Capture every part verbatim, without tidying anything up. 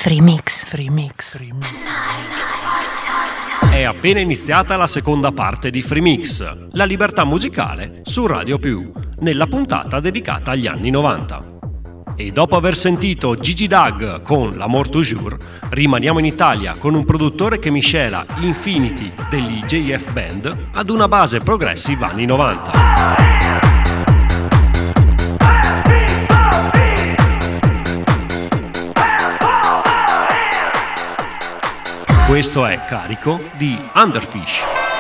Free Mix. Free Mix. Free Mix. È appena iniziata la seconda parte di Free Mix, la libertà musicale su Radio Più, nella puntata dedicata agli anni novanta. E dopo aver sentito Gigi Doug con L'Amour Toujours, rimaniamo in Italia con un produttore che miscela Infinity degli J F Band ad una base progressive anni novanta. Questo è Carico di Underfish.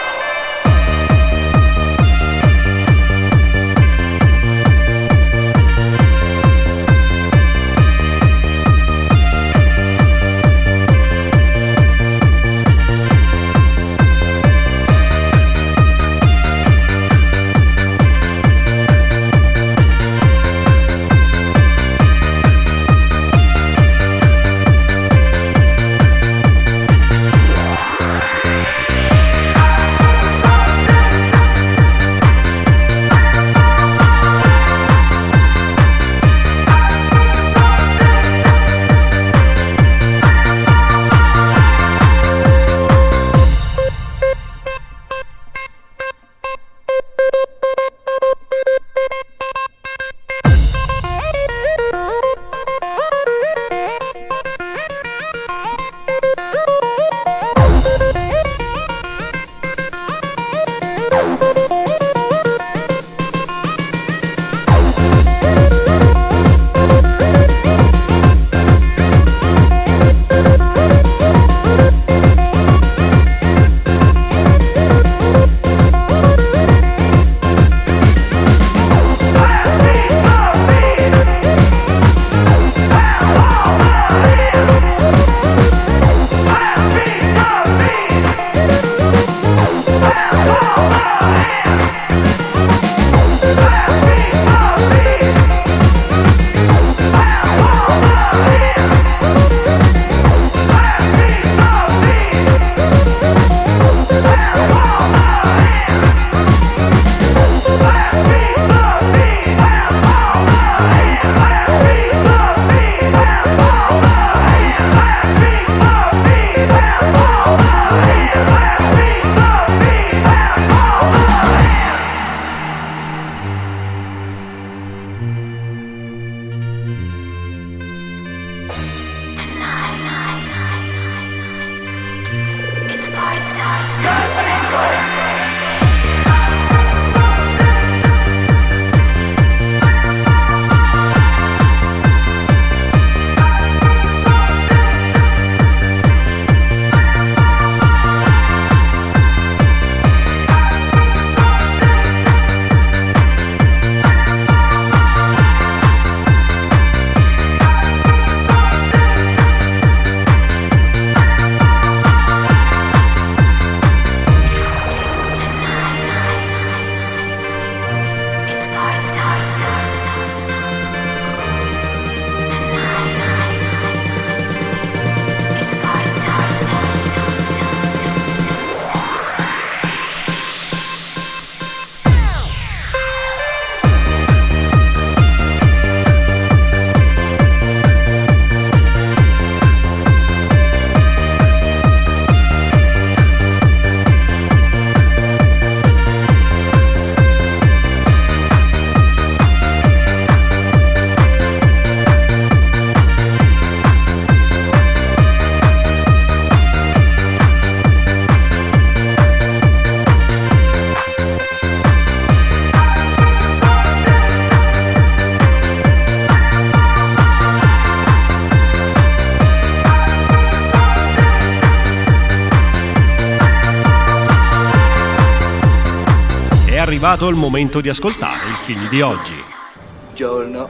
È arrivato il momento di ascoltare il film di oggi. Buongiorno,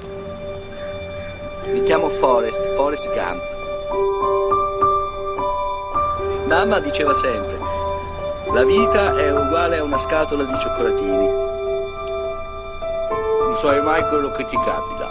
mi chiamo Forrest, Forrest Gump. Mamma diceva sempre, la vita è uguale a una scatola di cioccolatini. Non sai mai quello che ti capita.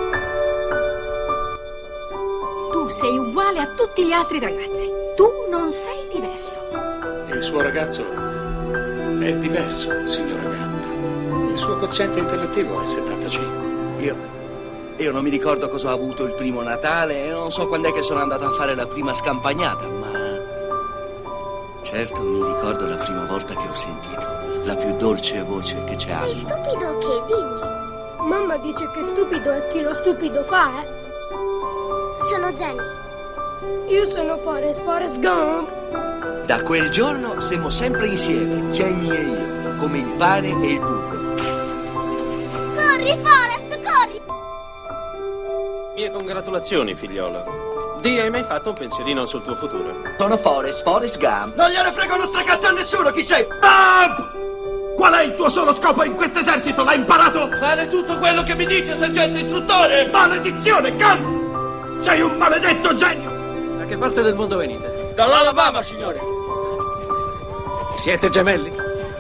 Tu sei uguale a tutti gli altri ragazzi. Tu non sei diverso. Il suo ragazzo è diverso, signora Gump. Il suo quoziente intellettivo è settantacinque. Io Io non mi ricordo cosa ho avuto il primo Natale e non so quando è che sono andato a fare la prima scampagnata, ma certo mi ricordo la prima volta che ho sentito la più dolce voce che c'è. Sei stupido o che? Dimmi. Mamma dice che stupido è chi lo stupido fa, eh? Sono Jenny. Io sono Forrest, Forrest Gump. Da quel giorno siamo sempre insieme, Jenny e io, come il pane e il burro. Corri, Forrest, corri! Mie congratulazioni, figliolo. Dì, hai mai fatto un pensierino sul tuo futuro? Sono Forrest, Forrest Gump. Non gliene frega uno stracazzo a nessuno, chi sei? Bump! Qual è il tuo solo scopo in questo esercito? L'hai imparato? Fare tutto quello che mi dice, sergente istruttore! Maledizione, Gump! Sei un maledetto genio! Da che parte del mondo venite? Dall'Alabama, signore! Siete gemelli?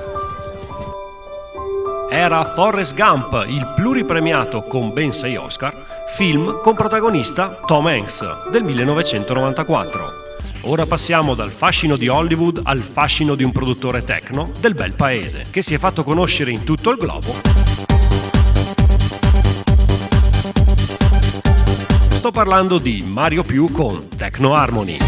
Era Forrest Gump, il pluripremiato con ben sei Oscar, film con protagonista Tom Hanks del millenovecentonovantaquattro. Ora passiamo dal fascino di Hollywood al fascino di un produttore techno del bel paese, che si è fatto conoscere in tutto il globo. Sto parlando di Mario Più con Techno Harmony.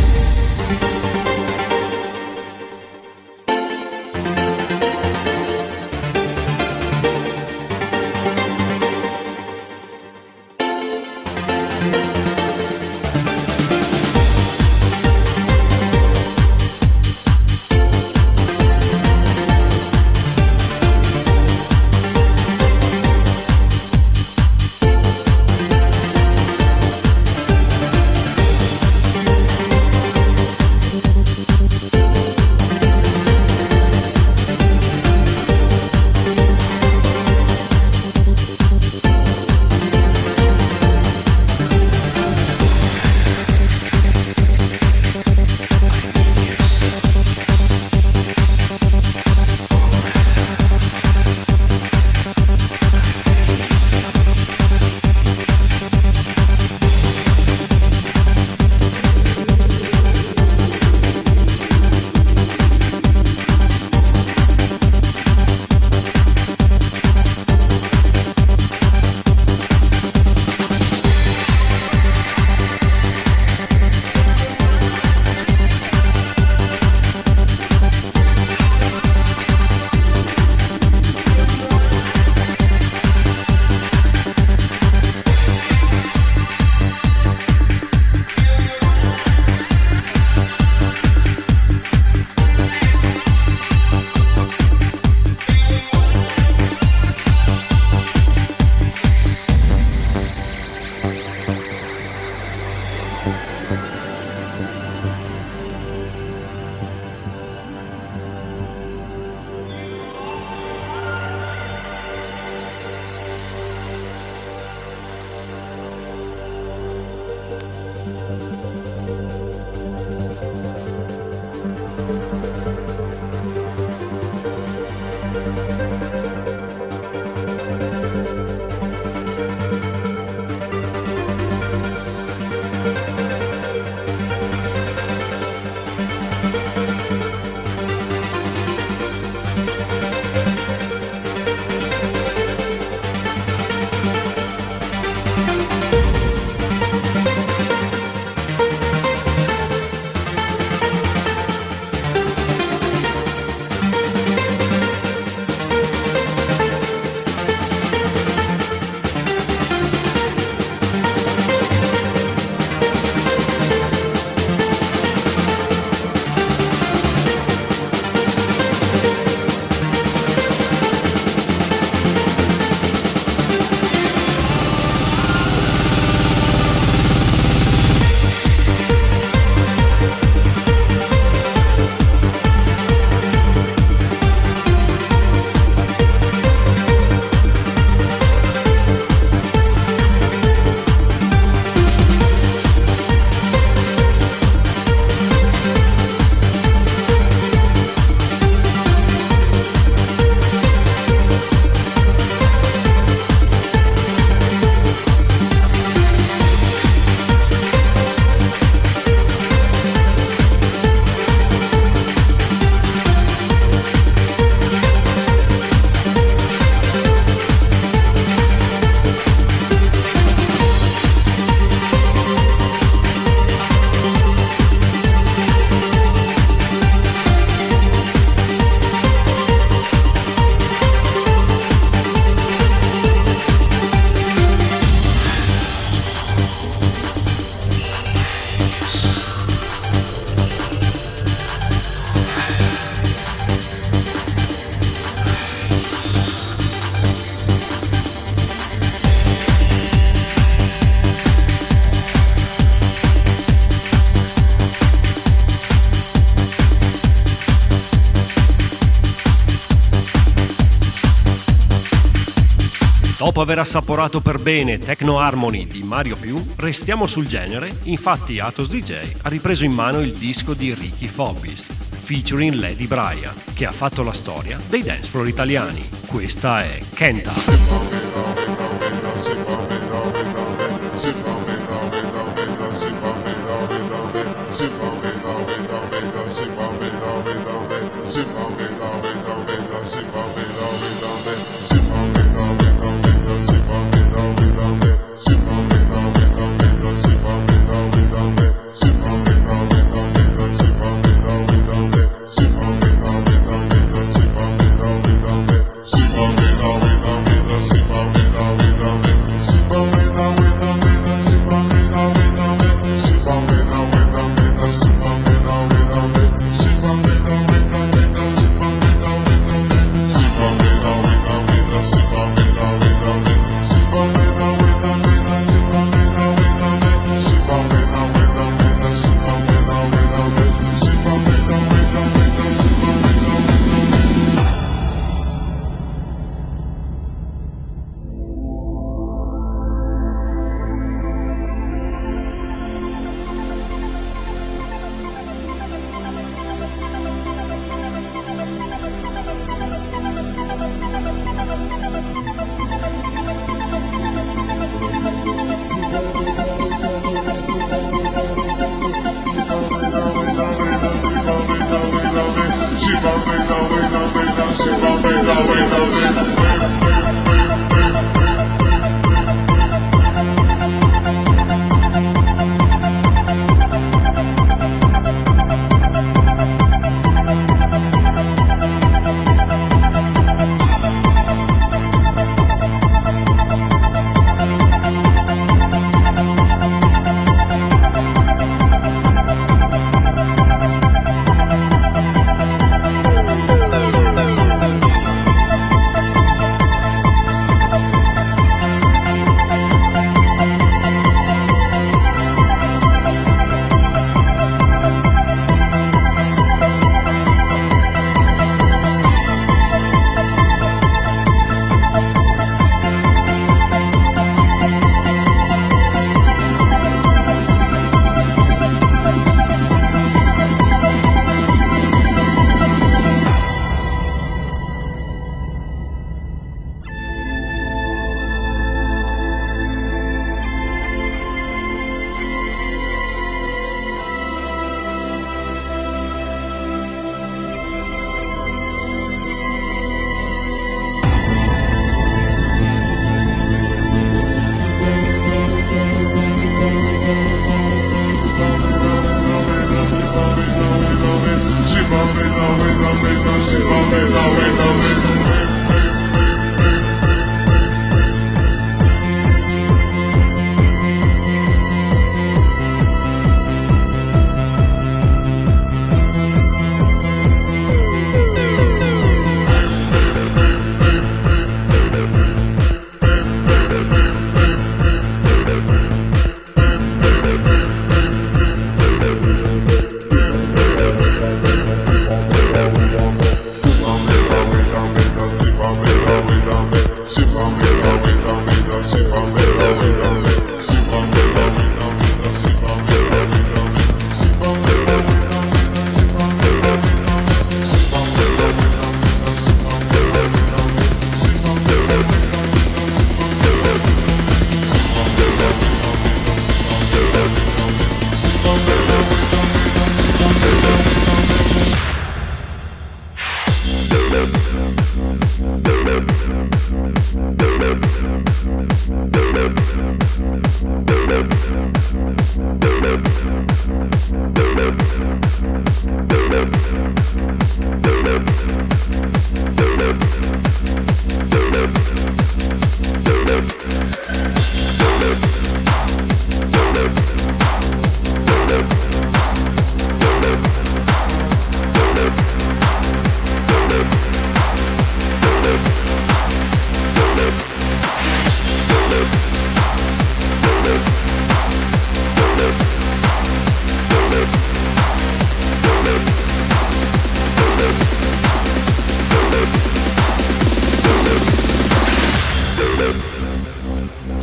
Dopo aver assaporato per bene Techno Harmony di Mario Più, restiamo sul genere, infatti Atos D J ha ripreso in mano il disco di Ricky Fobbis, featuring Lady Braia, che ha fatto la storia dei dance floor italiani. Questa è Kenta.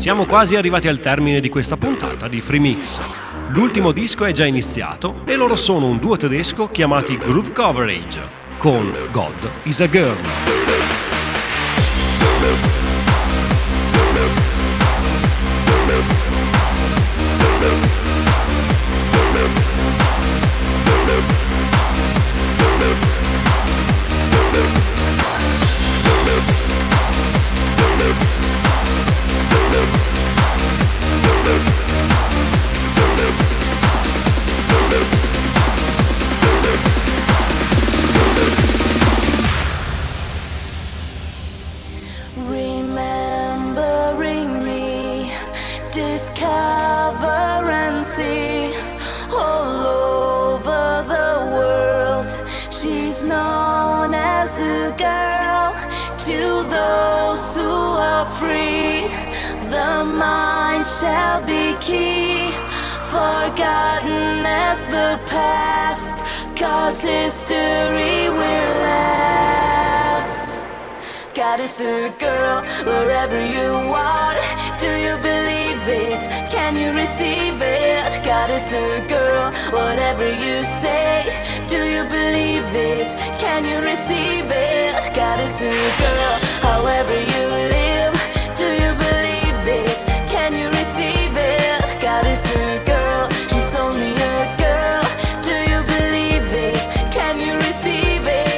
Siamo quasi arrivati al termine di questa puntata di Free Mix. L'ultimo disco è già iniziato e loro sono un duo tedesco chiamati Groove Coverage con God is a Girl. Remembering me, discover and see all over the world. She's known as a girl to those who are free. The mind shall be key, forgotten as the past, 'cause history will last. God is a girl, wherever you are. Do you believe it? Can you receive it? God is a girl, whatever you say. Do you believe it? Can you receive it? God is a girl, however you live. Do you believe it? Can you receive it? God is a girl, she's only a girl. Do you believe it? Can you receive it?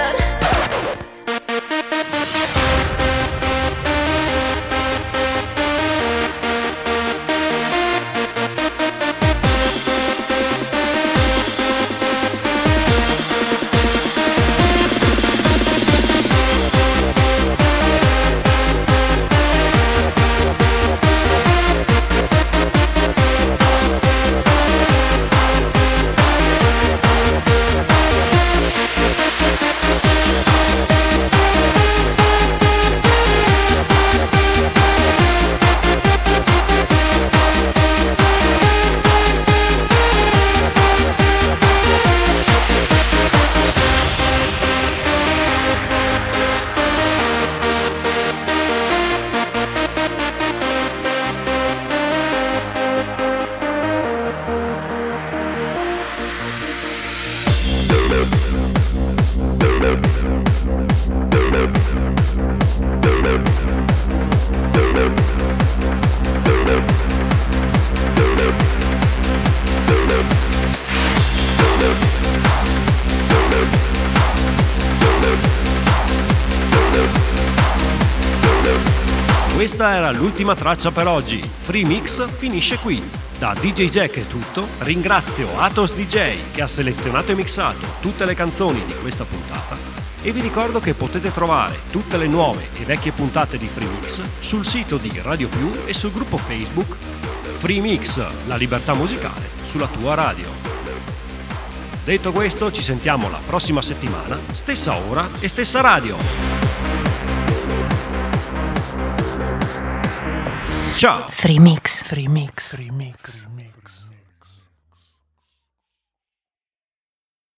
Questa era l'ultima traccia per oggi. Free Mix finisce qui. Da D J Jack è tutto. Ringrazio Atos D J che ha selezionato e mixato tutte le canzoni di questa puntata e vi ricordo che potete trovare tutte le nuove e vecchie puntate di Free Mix sul sito di Radio Più e sul gruppo Facebook Free Mix, la libertà musicale sulla tua radio. Detto questo, ci sentiamo la prossima settimana, stessa ora e stessa radio. Ciao. Free Mix. Free Mix. Free Mix. Free Mix.